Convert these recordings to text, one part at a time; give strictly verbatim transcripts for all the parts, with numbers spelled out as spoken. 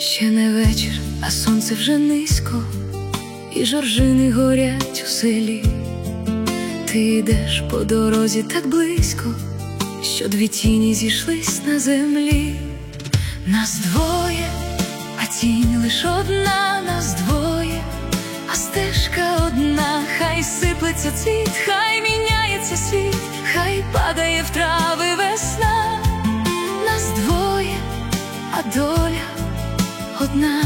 Ще не вечір, а сонце вже низько, і жоржини горять у селі. Ти йдеш по дорозі так близько, що дві тіні зійшлись на землі. Нас двоє, а тінь лиш одна, нас двоє, а стежка одна. Хай сиплеться цвіт, хай міняється світ, хай падає в трави весна. Нас двоє, а доля одна.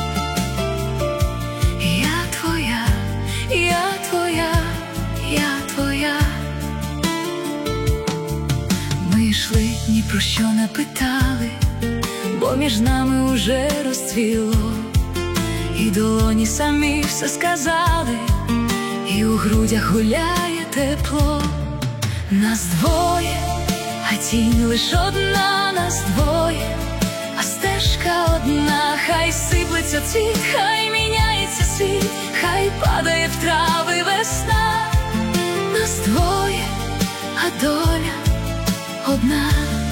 Я твоя, я твоя, я твоя. Ми йшли, ні про що не питали, бо між нами уже розцвіло, і долоні самі все сказали, і у грудях гуляє тепло. Нас двоє, а тінь лиш одна, нас двоє, а стежка одна. Хай сиплеться цвіт, хай міняється світ, хай падає в трави весна. Нас двоє, а доля одна.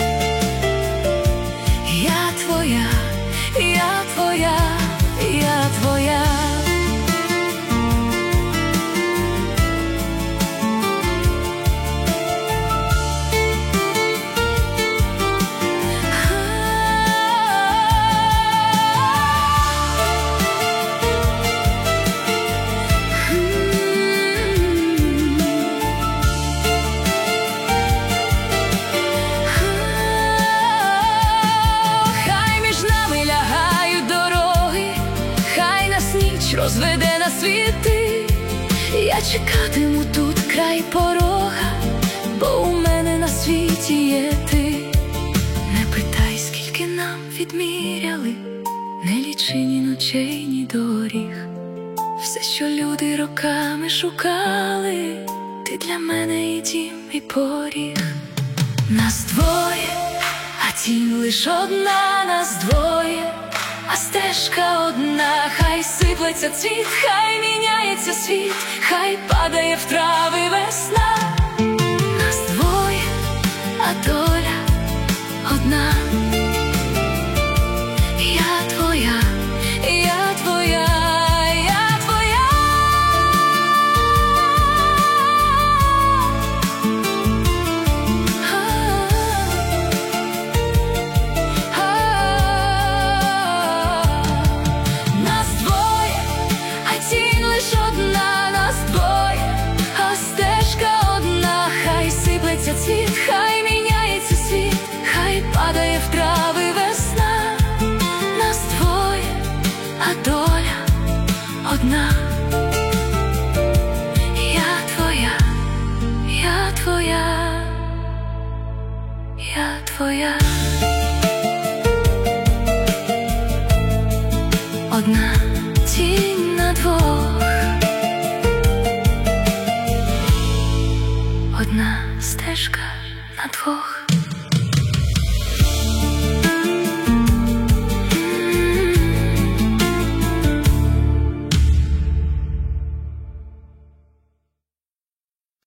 Я твоя, я твоя, я твоя. Розведе на світи, я чекатиму тут край порога, бо у мене на світі є ти. Не питай, скільки нам відміряли, не лічи ні ночей, ні доріг. Все, що люди роками шукали, ти для мене і дім, і поріг. Нас двоє, а тінь лиш одна, нас двоє, а стежка одна. Хай сиплеться цвіт, хай міняється світ, хай падає в трави весна. Нас двоє, а доля одна. Я твоя, я твоя, я твоя. Цвіт, хай міняється світ, хай падає в трави весна. Нас двоє, а доля одна. Я твоя, я твоя, я твоя. Одна тінь на двох, одна стежка на двох.